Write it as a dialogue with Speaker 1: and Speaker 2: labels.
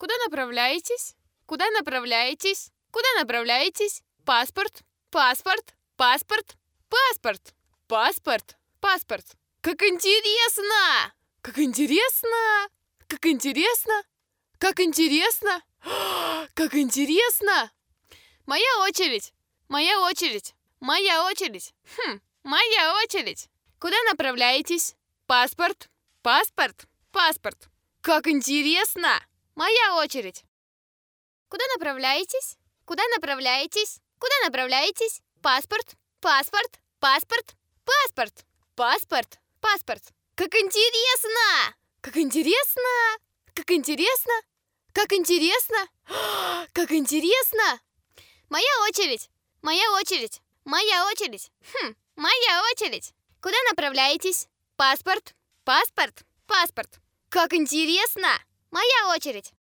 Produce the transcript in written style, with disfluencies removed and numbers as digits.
Speaker 1: Куда направляетесь? Куда направляетесь? Куда направляетесь? Паспорт, паспорт, паспорт, паспорт, паспорт, паспорт. Как интересно! Как интересно! Как интересно! Как интересно! Как интересно! Моя очередь! Моя очередь! Моя очередь! Моя очередь! Куда направляетесь? Паспорт, паспорт, паспорт. Как интересно! Моя очередь! Куда направляетесь? Куда направляетесь? Куда направляетесь? Паспорт, паспорт, паспорт, паспорт, паспорт, паспорт. Как интересно! Как интересно! Как интересно! Как интересно! Как интересно! Моя очередь! Моя очередь! Моя очередь! Моя очередь! Куда направляетесь? Паспорт, паспорт, паспорт. Как интересно! Моя очередь!